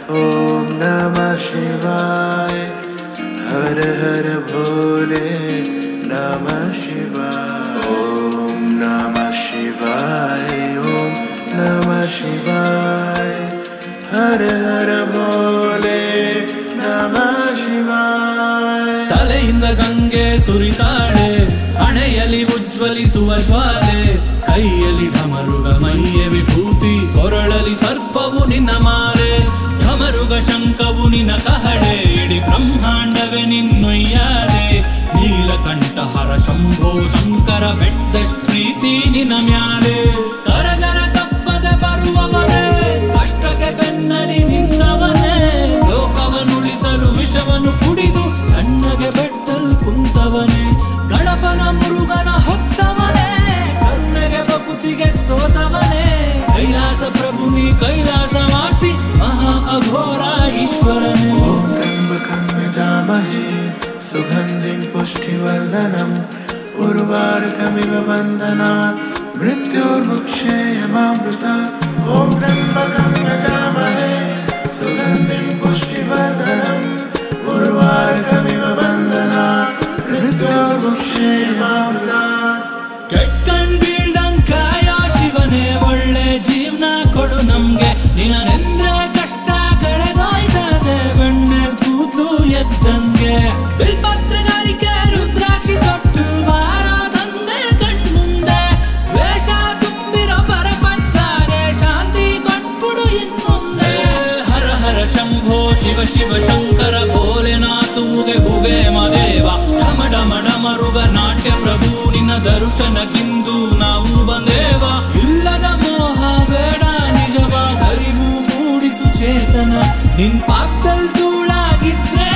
ओम नमः शिवाय हर हर भोले नमः शिवाय ओम नमः शिवाय ओम नमः शिवाय हर हर भोले नमः शिवाय ತಲೆಯಿಂದ ಗಂಗೆ ಸುರಿತಾಳೆ, ಹಣೆಯಲ್ಲಿ ಉಜ್ವಲಿಸುವ ಜ್ವಾಲೆ, ಕೈಯಲ್ಲಿ ಢಮರುಗ ಮೈಯ ವಿಭೂತಿ, ಕೊರಳಲಿ ಸರ್ಪವು ನಿನ್ನ ಮಾಲೆ, ಢಮರುಗ ಶಂಕವು ನಿನ್ನ ಕಹಳೆ, ಇಡೀ ಬ್ರಹ್ಮಾಂಡವೇ ನಿನ್ನೊಯ್ಯಾಲೆ, ನೀಲಕಂಠಹರ ಶಂಭೋ ಶಂಕರ ಬೆಟ್ಟದಷ್ಟು ಪ್ರೀತಿ ನಿನ್ನ ಮ್ಯಾಲೆ, ಕರಗರ ತಪ್ಪದ ಬರುವವನೇ, ಕಷ್ಟಕ್ಕೆ ಬೆನ್ನಲಿ ನಿಂತವನೇ, ಲೋಕವನ್ನುಳಿಸಲು ವಿಷವನ್ನು ಕುಡಿದು ಕಣ್ಣಗೆ ಬೆಟ್ಟಲ್ ಕುಂತವನೇ, ಗಣಪನ ಮುರುಗನ ಹೊತ್ತವನೇ, ಕರುಣೆಗೆ ಬಕುತಿಗೆ ಸೋತವನೇ, ಕೈಲಾಸ ಪ್ರಭು ನೀ ಕೈಲಾಸವಾಸಿ ಮಹಾ ಅಘೋರ ಈಶ್ವರನೇ. ಓಂ ತ್ರ್ಯಂಬಕಂ ಯಜಾಮಹೇ ಸುಗಂಧಿಂ ಪುಷ್ಟಿವರ್ಧನಂ ಉರ್ವಾರುಕಮಿವ ಬಂಧನಾತ್ ಮೃತ್ಯೋರ್ಮುಕ್ಷೇಯಮಾಮೃತಾತ್. ಓಂ ತ್ರ್ಯಂಬಕಂ ಯಜಾಮಹೇ ಸುಗಂಧಿಂ ಪುಷ್ಟಿವರ್ಧನಂ ಉರ್ವಾರುಕಮಿವ ಬಂಧನಾತ್ ಮೃತ್ಯೋರ್ಮುಕ್ಷೇಯಮಾಮೃತಾತ್. ಕೆಟ್ಕಂಡ್ ಬೀಳ್ದಂಗ್ ಕಾಯೋ ಶಿವನೇ, ಒಳ್ಳೆ ಜೀವನ ಕೊಡು ನಮ್ಗೆ, ನಿನ್ನೆಂದ್ರೆ ಕಷ್ಟ ಕಳೆದೋಯ್ತದೆ, ಬೆಣ್ಣೆಲ್ ಕೂದ್ಲು ಎದ್ದಂಗೆ, ಬಿಲ್ಪತ್ರಗಾರಿಕೆ ರುದ್ರಾಕ್ಷಿ ತೊಟ್ಟು ಬಾರೋ ತಂದೆ ಕಣ್ಮುಂದೆ, ದ್ವೇಷ ತುಂಬಿರೋ ಪ್ರಪಂಚದಾಗೆ ಶಾಂತಿ ಕೊಟ್ಬಿಡು ಇನ್ಮುಂದೆ. ಹರ ಹರ ಶಂಭೋ ಶಿವ ಶಿವ ಶಂಕರ ಭೋಲೆನಾಥುಗೆ ಭುಗೆ ಮದೇವ, ಢಮ ಢಮ ಢಮರುಗ ನಾಟ್ಯ ಪ್ರಭು ನಿನ್ನ ದರ್ಶನಕ್ಕಿಂದು ನಾವು ಬಂದೇವ, ಇಲ್ಲದ ಮೋಹ ಬೇಡ ನಿಜವಾದ ಅರಿವು ಮೂಡಿಸು ಚೇತನ, ನಿನ್ ಪಾಕ್ದಲ್ ಧೂಳಾಗಿದ್ರೆ